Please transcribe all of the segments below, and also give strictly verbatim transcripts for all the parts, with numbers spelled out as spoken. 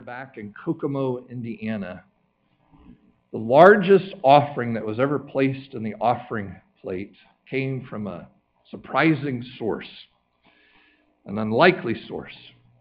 Back in Kokomo, Indiana, the largest offering that was ever placed in the offering plate came from a surprising source, an unlikely source.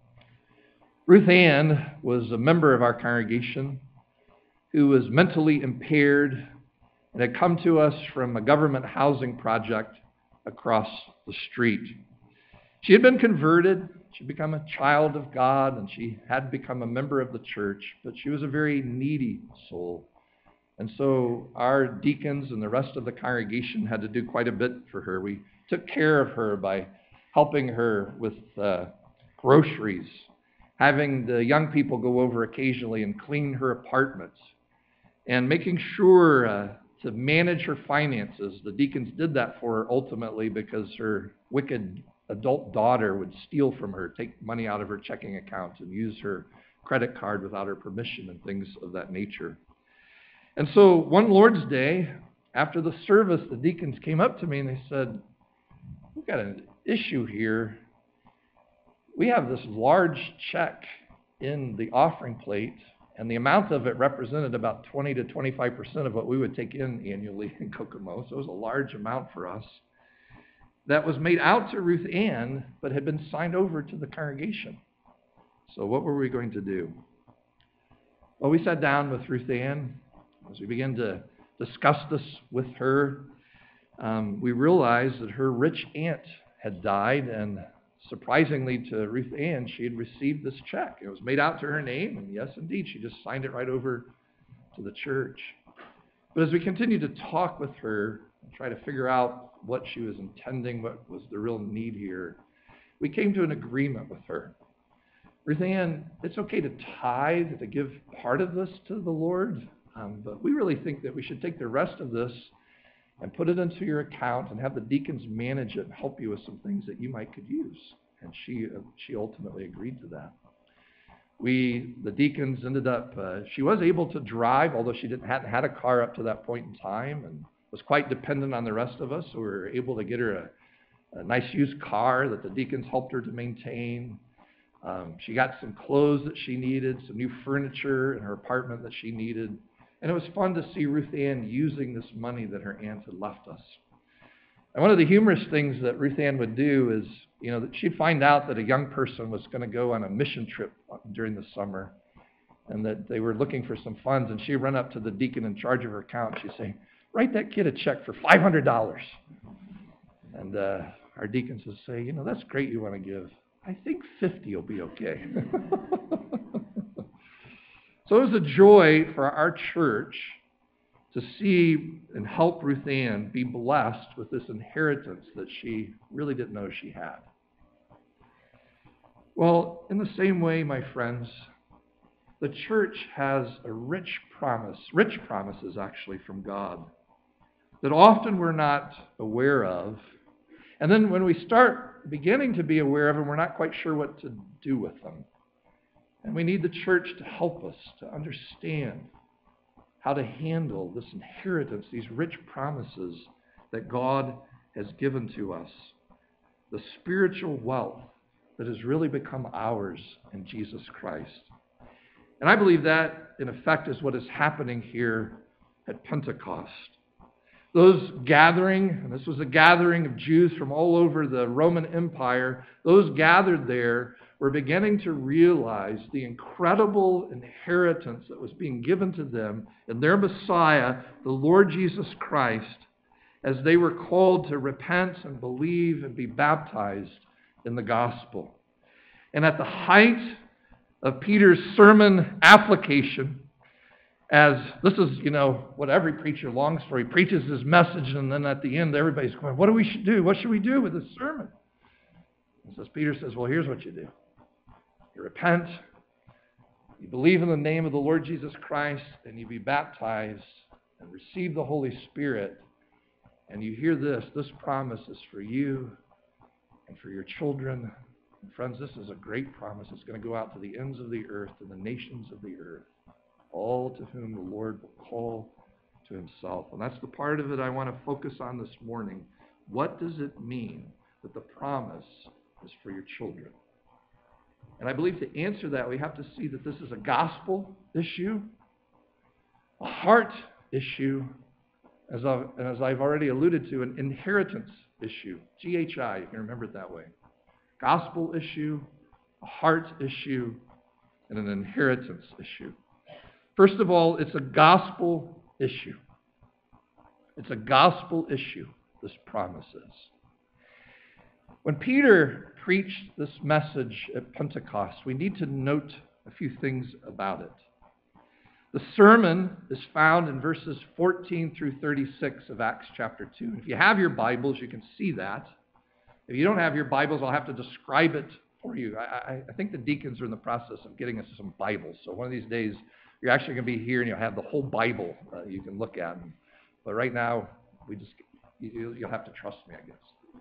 Ruth Ann was a member of our congregation who was mentally impaired and had come to us from a government housing project across the street. She had been converted. She'd become a child of God, and she had become a member of the church, but she was a very needy soul. And so our deacons and the rest of the congregation had to do quite a bit for her. We took care of her by helping her with uh, groceries, having the young people go over occasionally and clean her apartments, and making sure uh, to manage her finances. The deacons did that for her ultimately because her wicked adult daughter would steal from her, take money out of her checking account, and use her credit card without her permission and things of that nature. And so one Lord's Day, after the service, the deacons came up to me and they said, "We've got an issue here. We have this large check in the offering plate, and the amount of it represented about twenty to twenty-five percent of what we would take in annually in Kokomo, so it was a large amount for us, that was made out to Ruth Ann, but had been signed over to the congregation. So what were we going to do?" Well, we sat down with Ruth Ann. As we began to discuss this with her, um, we realized that her rich aunt had died, and surprisingly to Ruth Ann, she had received this check. It was made out to her name, and yes, indeed, she just signed it right over to the church. But as we continued to talk with her and try to figure out what she was intending, what was the real need here, we came to an agreement with her. Ruth Ann, it's okay to tithe, to give part of this to the Lord, um, but we really think that we should take the rest of this and put it into your account and have the deacons manage it and help you with some things that you might could use. And she uh, she ultimately agreed to that. We, the deacons, ended up, uh, she was able to drive, although she didn't hadn't had a car up to that point in time, and was quite dependent on the rest of us, so we were able to get her a, a nice used car that the deacons helped her to maintain. Um, she got some clothes that she needed, some new furniture in her apartment that she needed, and it was fun to see Ruth Ann using this money that her aunt had left us. And one of the humorous things that Ruth Ann would do is, you know, that she'd find out that a young person was going to go on a mission trip during the summer, and that they were looking for some funds, and she'd run up to the deacon in charge of her account, and she'd say, "Write that kid a check for five hundred dollars. And uh, our deacons would say, "You know, that's great you want to give. I think fifty will be okay." So it was a joy for our church to see and help Ruth Ann be blessed with this inheritance that she really didn't know she had. Well, in the same way, my friends, the church has a rich promise, rich promises actually from God, that often we're not aware of. And then when we start beginning to be aware of them, we're not quite sure what to do with them. And we need the church to help us to understand how to handle this inheritance, these rich promises that God has given to us, the spiritual wealth that has really become ours in Jesus Christ. And I believe that, in effect, is what is happening here at Pentecost. Those gathering, and this was a gathering of Jews from all over the Roman Empire, those gathered there were beginning to realize the incredible inheritance that was being given to them in their Messiah, the Lord Jesus Christ, as they were called to repent and believe and be baptized in the gospel. And at the height of Peter's sermon application, as this is, you know, what every preacher longs for. He preaches his message, and then at the end, everybody's going, "What do we should do? What should we do with this sermon?" And so Peter says, "Well, here's what you do. You repent, you believe in the name of the Lord Jesus Christ, and you be baptized and receive the Holy Spirit. And you hear this, this promise is for you and for your children." And friends, this is a great promise. It's going to go out to the ends of the earth, to the nations of the earth, all to whom the Lord will call to himself. And that's the part of it I want to focus on this morning. What does it mean that the promise is for your children? And I believe to answer that, we have to see that this is a gospel issue, a heart issue, as I've, and as I've already alluded to, an inheritance issue. G H I, you can remember it that way. Gospel issue, a heart issue, and an inheritance issue. First of all, it's a gospel issue. It's a gospel issue, this promise is. When Peter preached this message at Pentecost, we need to note a few things about it. The sermon is found in verses fourteen through thirty-six of Acts chapter two. If you have your Bibles, you can see that. If you don't have your Bibles, I'll have to describe it for you. I, I, I think the deacons are in the process of getting us some Bibles. So one of these days, you're actually going to be here and you'll have the whole Bible uh, you can look at. But right now, we just you, you'll have to trust me, I guess.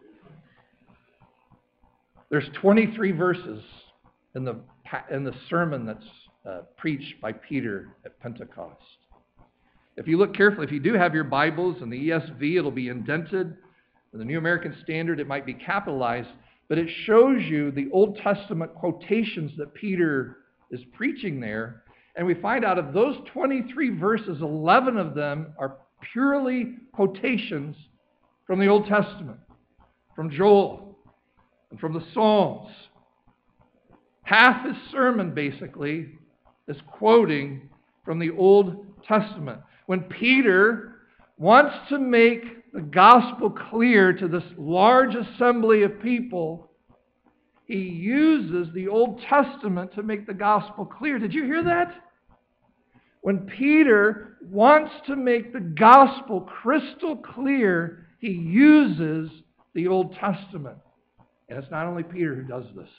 There's twenty-three verses in the in the sermon that's uh, preached by Peter at Pentecost. If you look carefully, if you do have your Bibles, in the E S V it'll be indented. In the New American Standard it might be capitalized, but it shows you the Old Testament quotations that Peter is preaching there. And we find out of those twenty-three verses, eleven of them are purely quotations from the Old Testament, from Joel, and from the Psalms. Half his sermon, basically, is quoting from the Old Testament. When Peter wants to make the gospel clear to this large assembly of people, he uses the Old Testament to make the gospel clear. Did you hear that? When Peter wants to make the gospel crystal clear, he uses the Old Testament. And it's not only Peter who does this.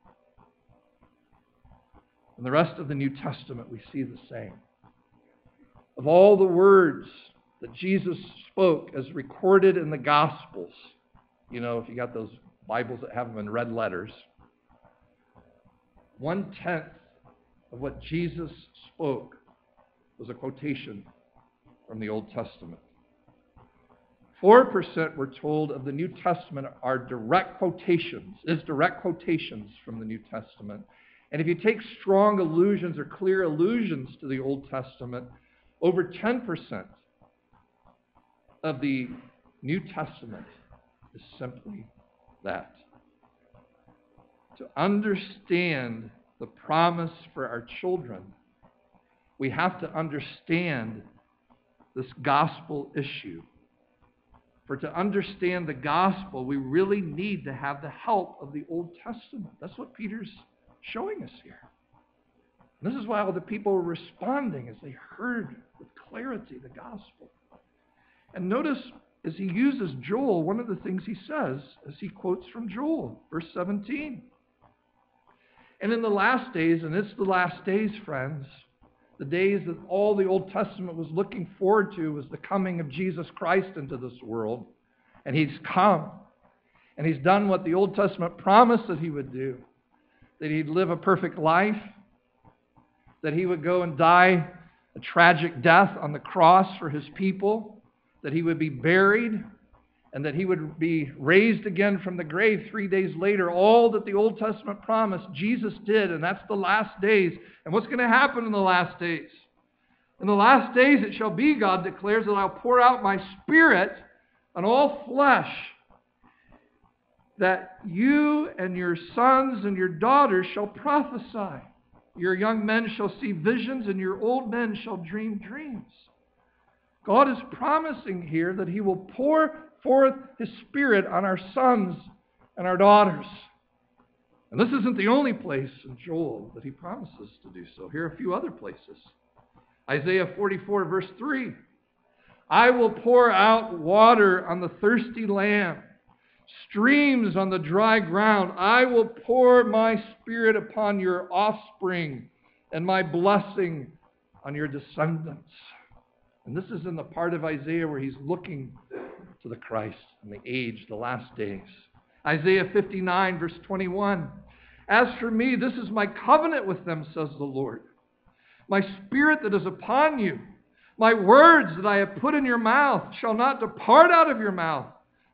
In the rest of the New Testament, we see the same. Of all the words that Jesus spoke as recorded in the Gospels, you know, if you got those Bibles that have them in red letters, one-tenth of what Jesus spoke was a quotation from the Old Testament. Four percent, we're told, of the New Testament are direct quotations, is direct quotations from the New Testament. And if you take strong allusions or clear allusions to the Old Testament, over ten percent of the New Testament is simply that. To understand the promise for our children, we have to understand this gospel issue. For to understand the gospel, we really need to have the help of the Old Testament. That's what Peter's showing us here. And this is why all the people were responding as they heard with clarity the gospel. And notice as he uses Joel, one of the things he says as he quotes from Joel, verse seventeen. And in the last days, and it's the last days, friends, the days that all the Old Testament was looking forward to was the coming of Jesus Christ into this world. And he's come. And he's done what the Old Testament promised that he would do. That he'd live a perfect life. That he would go and die a tragic death on the cross for his people. That he would be buried. And that he would be raised again from the grave three days later. All that the Old Testament promised, Jesus did. And that's the last days. And what's going to happen in the last days? In the last days it shall be, God declares, that I'll pour out my Spirit on all flesh. That you and your sons and your daughters shall prophesy. Your young men shall see visions, and your old men shall dream dreams. God is promising here that he will pour forth his Spirit on our sons and our daughters. And this isn't the only place in Joel that he promises to do so. Here are a few other places. Isaiah forty-four, verse three. I will pour out water on the thirsty land, streams on the dry ground. I will pour my Spirit upon your offspring and my blessing on your descendants. And this is in the part of Isaiah where he's looking to the Christ and the age, the last days. Isaiah fifty-nine, verse twenty-one. As for me, this is my covenant with them, says the Lord. My Spirit that is upon you, my words that I have put in your mouth shall not depart out of your mouth,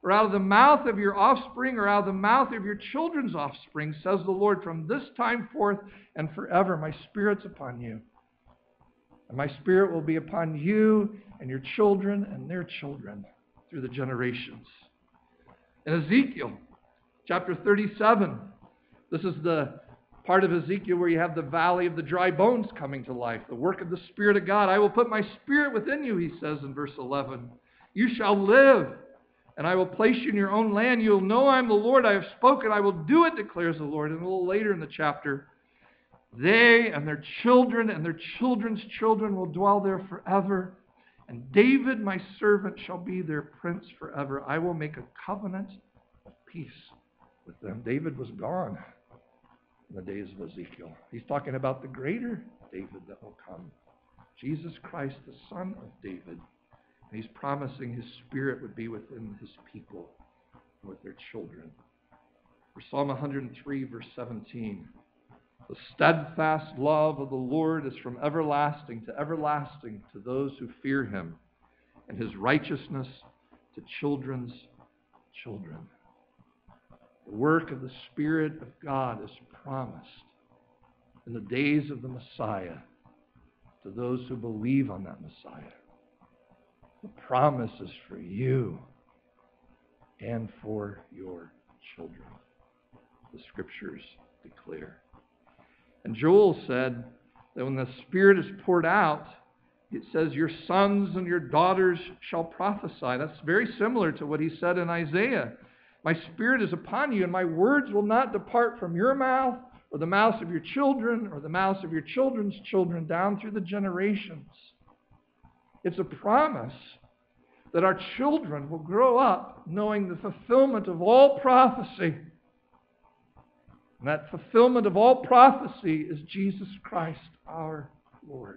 or out of the mouth of your offspring, or out of the mouth of your children's offspring, says the Lord, from this time forth and forever, my Spirit's upon you. And my Spirit will be upon you and your children and their children through the generations. In Ezekiel chapter thirty-seven, this is the part of Ezekiel where you have the valley of the dry bones coming to life, the work of the Spirit of God. I will put my Spirit within you, he says in verse eleven. You shall live, and I will place you in your own land. You will know I am the Lord. I have spoken. I will do it, declares the Lord. And a little later in the chapter, they and their children and their children's children will dwell there forever. And David, my servant, shall be their prince forever. I will make a covenant of peace with them. David was gone in the days of Ezekiel. He's talking about the greater David that will come. Jesus Christ, the Son of David. And he's promising his Spirit would be within his people and with their children. For Psalm one hundred three, verse seventeen. The steadfast love of the Lord is from everlasting to everlasting to those who fear him, and his righteousness to children's children. The work of the Spirit of God is promised in the days of the Messiah to those who believe on that Messiah. The promise is for you and for your children, the Scriptures declare. And Joel said that when the Spirit is poured out, it says, your sons and your daughters shall prophesy. That's very similar to what he said in Isaiah. My Spirit is upon you, and my words will not depart from your mouth, or the mouths of your children, or the mouths of your children's children, down through the generations. It's a promise that our children will grow up knowing the fulfillment of all prophecy. And that fulfillment of all prophecy is Jesus Christ, our Lord.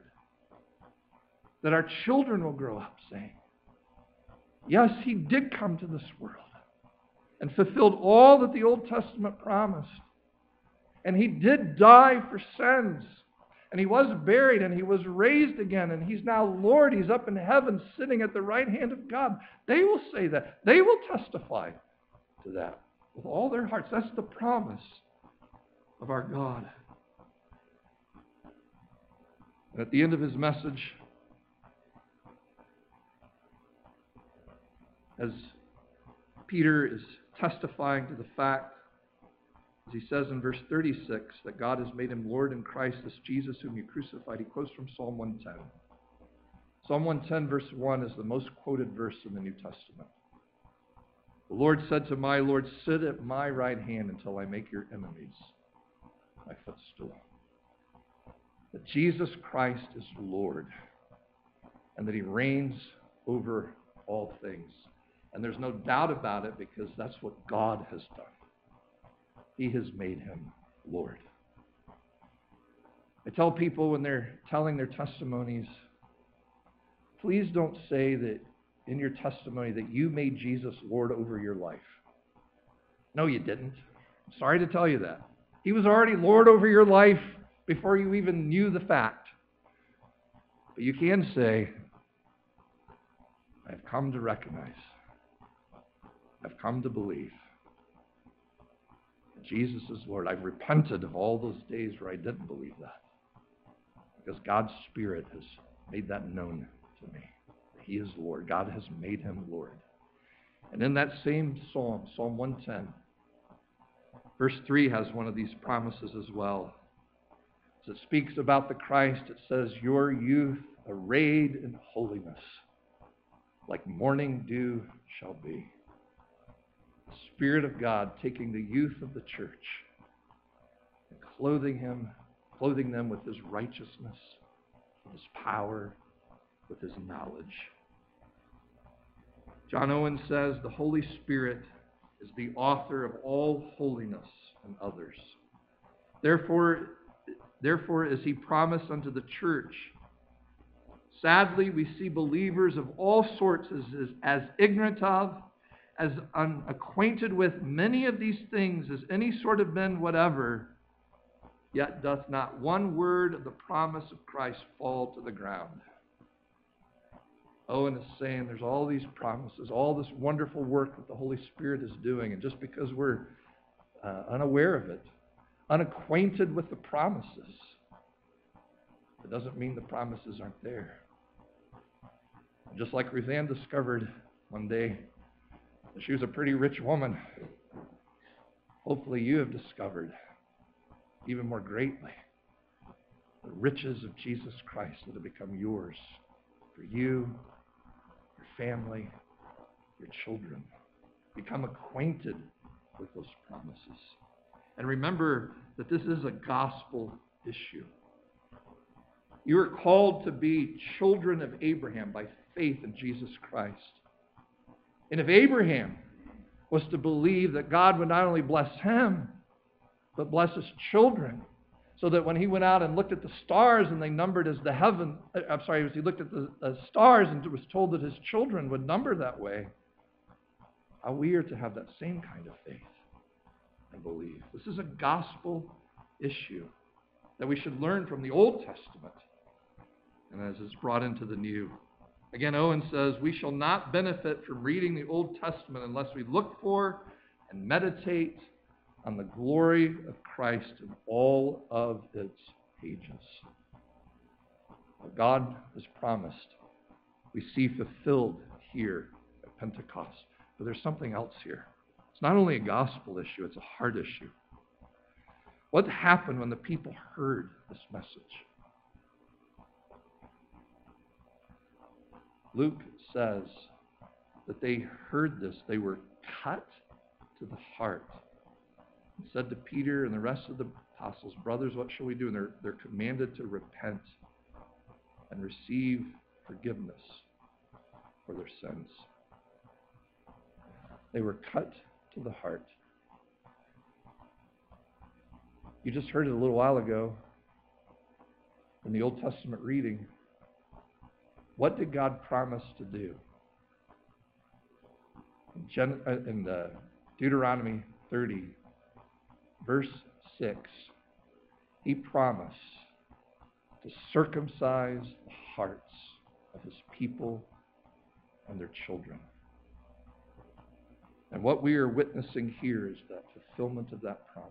That our children will grow up saying, yes, he did come to this world and fulfilled all that the Old Testament promised. And he did die for sins. And he was buried and he was raised again. And he's now Lord. He's up in heaven sitting at the right hand of God. They will say that. They will testify to that with all their hearts. That's the promise of our God. And at the end of his message, as Peter is testifying to the fact, as he says in verse thirty-six, that God has made him Lord in Christ, this Jesus whom you crucified, he quotes from Psalm one ten. Psalm one ten verse one is the most quoted verse in the New Testament. The Lord said to my Lord, sit at my right hand until I make your enemies my footstool. That Jesus Christ is Lord, and that he reigns over all things. And there's no doubt about it, because that's what God has done. He has made him Lord. I tell people when they're telling their testimonies, please don't say that in your testimony that you made Jesus Lord over your life. No, you didn't. I'm sorry to tell you that. He was already Lord over your life before you even knew the fact. But you can say, I've come to recognize, I've come to believe that Jesus is Lord. I've repented of all those days where I didn't believe that, because God's Spirit has made that known to me. He is Lord. God has made him Lord. And in that same psalm, Psalm one ten, verse three has one of these promises as well. As it speaks about the Christ, it says, your youth arrayed in holiness, like morning dew shall be. The Spirit of God taking the youth of the church and clothing him, clothing them with his righteousness, with his power, with his knowledge. John Owen says, the Holy Spirit is the author of all holiness in others. Therefore, therefore is he promised unto the church. Sadly, we see believers of all sorts as, as, as ignorant of, as unacquainted with many of these things as any sort of men whatever, yet doth not one word of the promise of Christ fall to the ground. Owen is saying there's all these promises, all this wonderful work that the Holy Spirit is doing, and just because we're uh, unaware of it, unacquainted with the promises, it doesn't mean the promises aren't there. Just like Ruthann discovered one day, she was a pretty rich woman. Hopefully you have discovered even more greatly the riches of Jesus Christ that have become yours for you, your family, your children. Become acquainted with those promises. And remember that this is a gospel issue. You are called to be children of Abraham by faith in Jesus Christ. And if Abraham was to believe that God would not only bless him, but bless his children, so that when he went out and looked at the stars and they numbered as the heaven, I'm sorry, as he looked at the uh, stars and was told that his children would number that way, how we are to have that same kind of faith and believe. This is a gospel issue that we should learn from the Old Testament, and as it's brought into the New. Again, Owen says, we shall not benefit from reading the Old Testament unless we look for and meditate on the glory of Christ in all of its pages. What God has promised, we see fulfilled here at Pentecost. But there's something else here. It's not only a gospel issue, it's a heart issue. What happened when the people heard this message? Luke says that they heard this. They were cut to the heart. He said to Peter and the rest of the apostles, brothers, what shall we do? And they're, they're commanded to repent and receive forgiveness for their sins. They were cut to the heart. You just heard it a little while ago in the Old Testament reading. What did God promise to do? In, Gen- in uh, Deuteronomy thirty, verse six, he promised to circumcise the hearts of his people and their children. And what we are witnessing here is that fulfillment of that promise.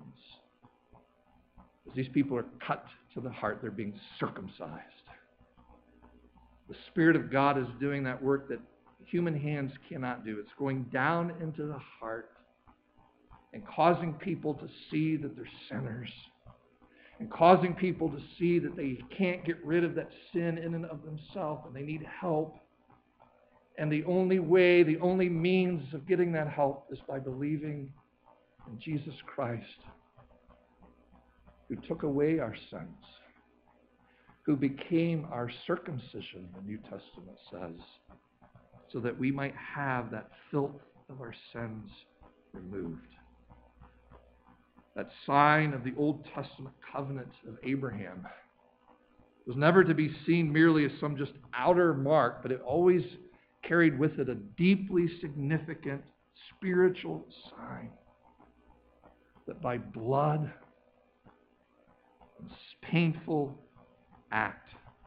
As these people are cut to the heart, they're being circumcised. The Spirit of God is doing that work that human hands cannot do. It's going down into the heart and causing people to see that they're sinners, and causing people to see that they can't get rid of that sin in and of themselves, and they need help. And the only way, the only means of getting that help is by believing in Jesus Christ, who took away our sins, who became our circumcision, the New Testament says, so that we might have that filth of our sins removed. That sign of the Old Testament covenant of Abraham was never to be seen merely as some just outer mark, but it always carried with it a deeply significant spiritual sign that by blood and painful act,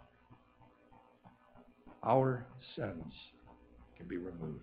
our sins can be removed.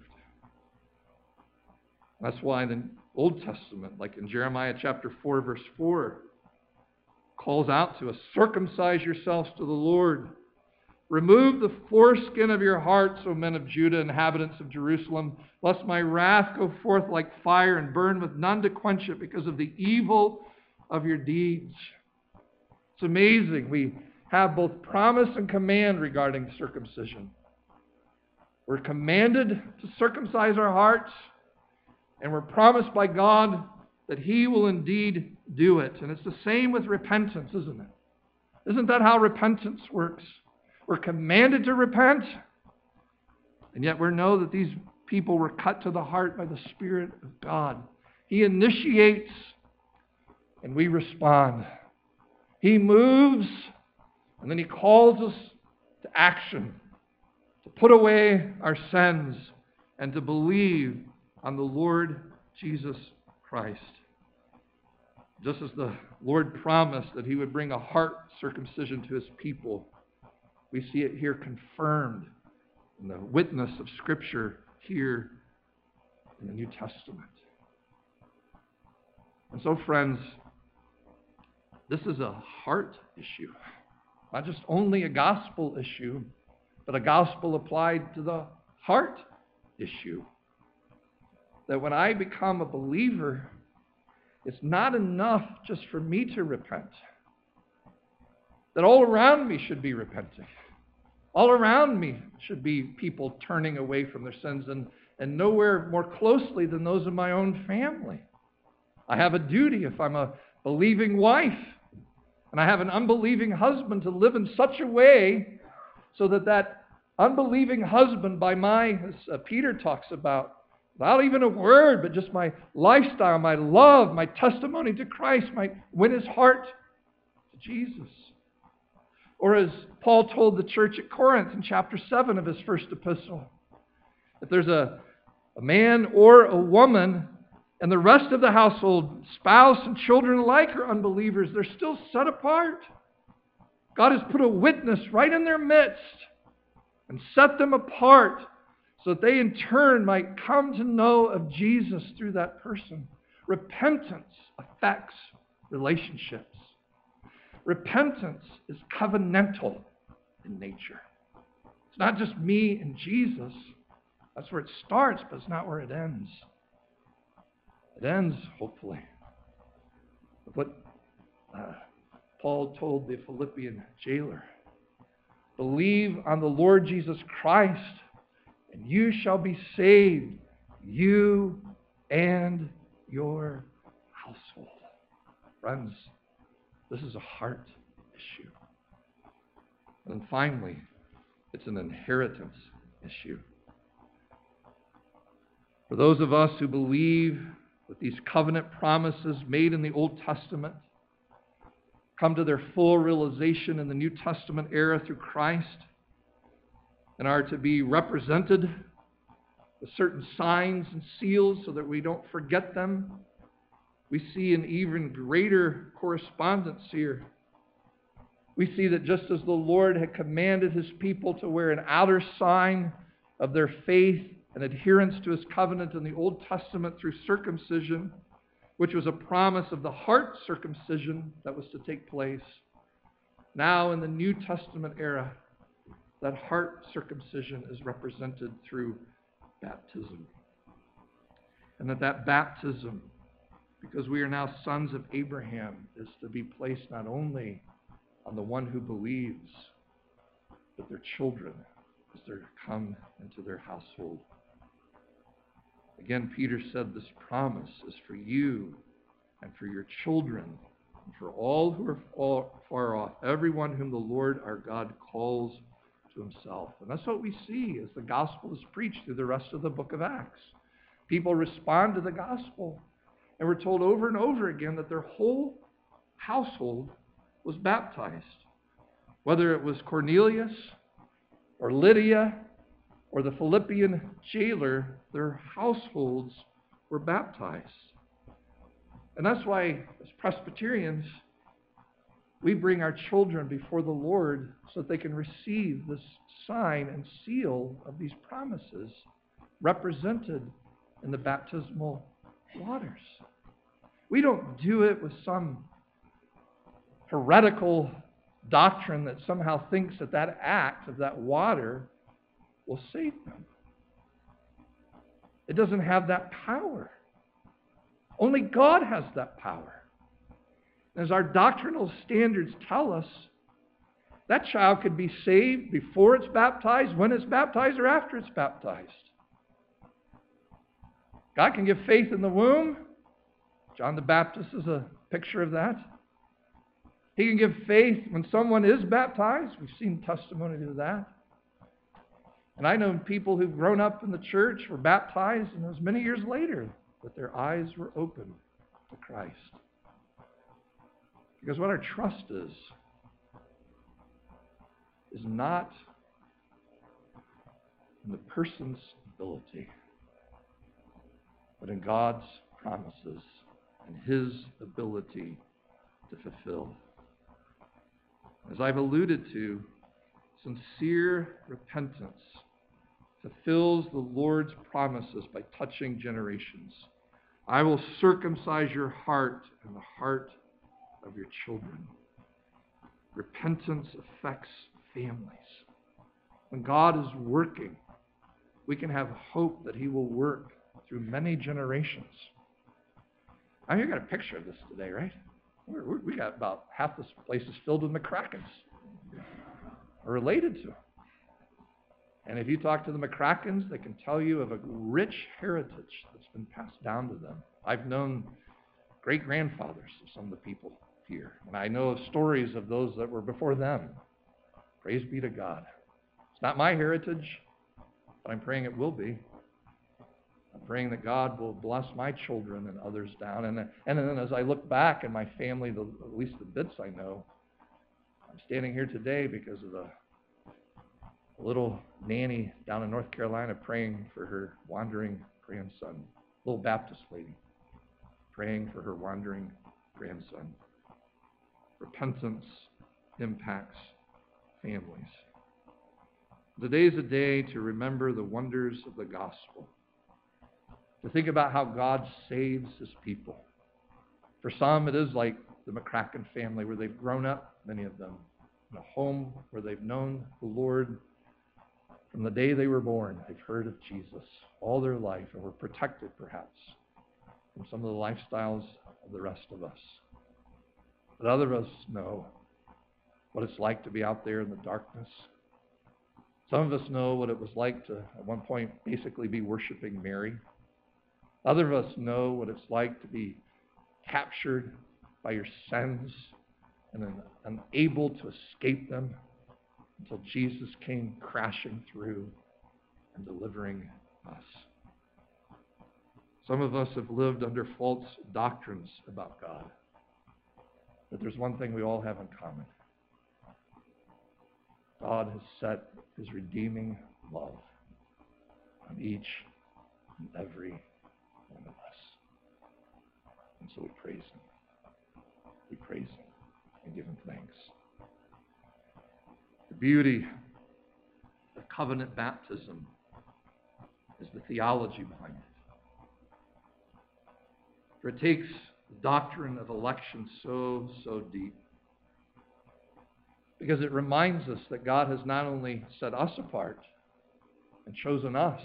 That's why the Old Testament, like in Jeremiah chapter four, verse four, calls out to us, circumcise yourselves to the Lord. Remove the foreskin of your hearts, O men of Judah, inhabitants of Jerusalem, lest my wrath go forth like fire and burn with none to quench it because of the evil of your deeds. It's amazing. We have both promise and command regarding circumcision. We're commanded to circumcise our hearts, and we're promised by God that He will indeed do it. And it's the same with repentance, isn't it? Isn't that how repentance works? We're commanded to repent, and yet we know that these people were cut to the heart by the Spirit of God. He initiates, and we respond. He moves, and then He calls us to action, to put away our sins, and to believe on the Lord Jesus Christ. Just as the Lord promised that He would bring a heart circumcision to His people, we see it here confirmed and the witness of Scripture here in the New Testament. And so, friends, this is a heart issue. Not just only a gospel issue, but a gospel applied to the heart issue. That when I become a believer, it's not enough just for me to repent. That all around me should be repenting. All around me should be people turning away from their sins, and, and nowhere more closely than those in my own family. I have a duty, if I'm a believing wife, and I have an unbelieving husband, to live in such a way so that that unbelieving husband, by my, as uh, Peter talks about, without even a word, but just my lifestyle, my love, my testimony to Christ might win his heart to Jesus. Or as Paul told the church at Corinth in chapter seven of his first epistle, if there's a, a man or a woman and the rest of the household, spouse and children alike, are unbelievers, they're still set apart. God has put a witness right in their midst and set them apart so that they in turn might come to know of Jesus through that person. Repentance affects relationships. Repentance is covenantal in nature. It's not just me and Jesus. That's where it starts, but it's not where it ends. It ends, hopefully, with what uh, Paul told the Philippian jailer. Believe on the Lord Jesus Christ, and you shall be saved, you and your household. Friends, this is a heart issue. And then finally, it's an inheritance issue. For those of us who believe that these covenant promises made in the Old Testament come to their full realization in the New Testament era through Christ, and are to be represented with certain signs and seals so that we don't forget them, we see an even greater correspondence here. We see that just as the Lord had commanded His people to wear an outer sign of their faith and adherence to His covenant in the Old Testament through circumcision, which was a promise of the heart circumcision that was to take place, now in the New Testament era, that heart circumcision is represented through baptism. And that that baptism, because we are now sons of Abraham, is to be placed not only on the one who believes, but their children as they come into their household. Again, Peter said this promise is for you and for your children and for all who are far off, everyone whom the Lord our God calls to Himself. And that's what we see as the gospel is preached through the rest of the book of Acts. People respond to the gospel, and we're told over and over again that their whole household was baptized. Whether it was Cornelius or Lydia or the Philippian jailer, their households were baptized. And that's why, as Presbyterians, we bring our children before the Lord so that they can receive this sign and seal of these promises represented in the baptismal waters. We don't do it with some heretical doctrine that somehow thinks that that act of that water will save them. It doesn't have that power. Only God has that power. As our doctrinal standards tell us, that child could be saved before it's baptized, when it's baptized, or after it's baptized. God can give faith in the womb. John the Baptist is a picture of that. He can give faith when someone is baptized. We've seen testimony to that. And I know people who've grown up in the church, were baptized, and it was many years later that their eyes were opened to Christ. Because what our trust is, is not in the person's ability, but in God's promises and His ability to fulfill. As I've alluded to, sincere repentance fulfills the Lord's promises by touching generations. I will circumcise your heart and the heart of your children. Repentance affects families. When God is working, we can have hope that He will work through many generations. I mean, you got a picture of this today, right? We're, we're, we got about half this place is filled with McCrackens, or related to them. And if you talk to the McCrackens, they can tell you of a rich heritage that's been passed down to them. I've known great-grandfathers of some of the people here, and I know of stories of those that were before them. Praise be to God. It's not my heritage, but I'm praying it will be. I'm praying that God will bless my children and others down. And, and then as I look back in my family, the, at least the bits I know, I'm standing here today because of the little nanny down in North Carolina praying for her wandering grandson, little Baptist lady, praying for her wandering grandson. Repentance impacts families. Today's a day to remember the wonders of the gospel, to think about how God saves His people. For some, it is like the McCracken family, where they've grown up, many of them, in a home where they've known the Lord from the day they were born. They've heard of Jesus all their life and were protected, perhaps, from some of the lifestyles of the rest of us. But other of us know what it's like to be out there in the darkness. Some of us know what it was like to, at one point, basically be worshiping Mary. Other of us know what it's like to be captured by your sins and unable to escape them until Jesus came crashing through and delivering us. Some of us have lived under false doctrines about God. But there's one thing we all have in common. God has set His redeeming love on each and every one of us. And so we praise Him. We praise Him and give Him thanks. The beauty of covenant baptism is the theology behind it. For it takes the doctrine of election so, so deep. Because it reminds us that God has not only set us apart and chosen us,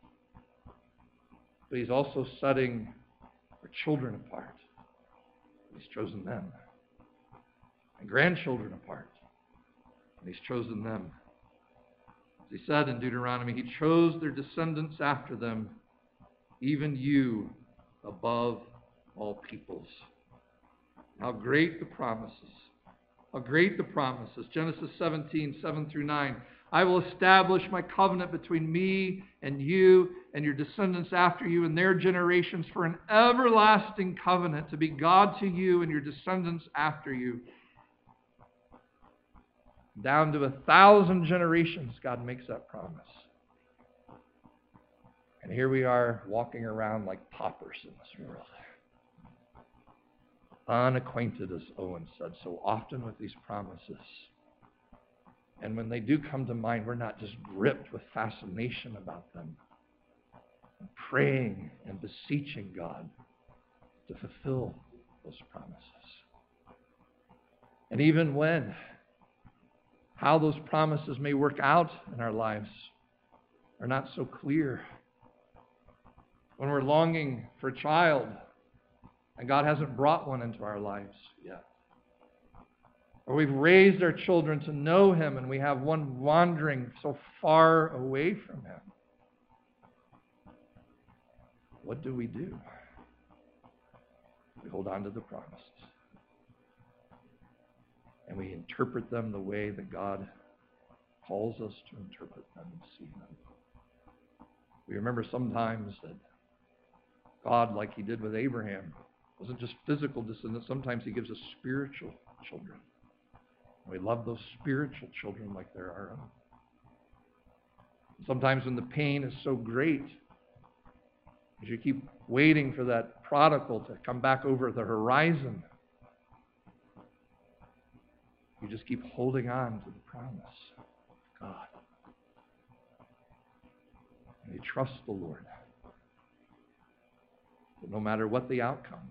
but He's also setting our children apart. He's chosen them. And grandchildren apart. And He's chosen them. As He said in Deuteronomy, He chose their descendants after them, even you above all peoples. How great the promises. How great the promises. Genesis seventeen, seven through nine. I will establish my covenant between me and you and your descendants after you and their generations for an everlasting covenant to be God to you and your descendants after you. Down to a thousand generations, God makes that promise. And here we are walking around like paupers in this world. Unacquainted, as Owen said, so often with these promises. And when they do come to mind, we're not just gripped with fascination about them. And praying and beseeching God to fulfill those promises. And even when how those promises may work out in our lives are not so clear. When we're longing for a child and God hasn't brought one into our lives yet. Or we've raised our children to know Him and we have one wandering so far away from Him. What do we do? We hold on to the promises. And we interpret them the way that God calls us to interpret them and see them. We remember sometimes that God, like He did with Abraham, wasn't just physical descendants. Sometimes He gives us spiritual children. And we love those spiritual children like they're our own. Sometimes when the pain is so great, as you keep waiting for that prodigal to come back over the horizon, you just keep holding on to the promise of God. trust the Lord. That no matter what the outcome,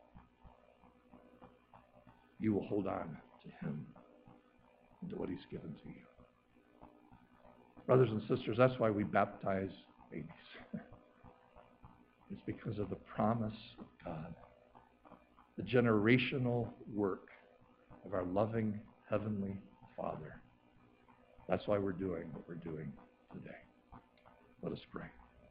you will hold on to Him and to what He's given to you. Brothers and sisters, that's why we baptize babies. It's because of the promise of God, the generational work of our loving Heavenly Father. That's why we're doing what we're doing today. Let us pray.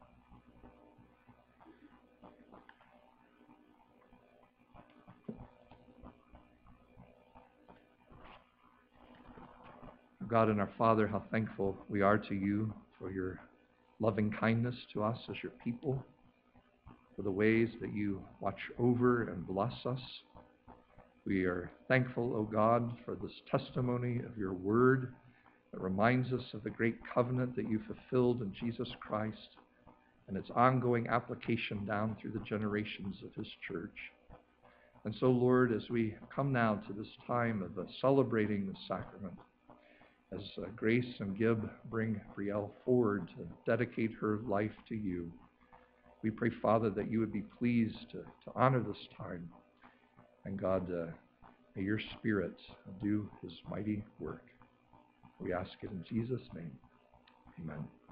God and our Father, how thankful we are to you for your loving kindness to us as your people, for the ways that you watch over and bless us. We are thankful, O God, for this testimony of your word that reminds us of the great covenant that you fulfilled in Jesus Christ and its ongoing application down through the generations of his church. And so, Lord, as we come now to this time of uh, celebrating the sacrament, as uh, Grace and Gib bring Brielle forward to dedicate her life to you, we pray, Father, that you would be pleased to, to honor this time. And God, uh, may your Spirit do his mighty work. We ask it in Jesus' name. Amen.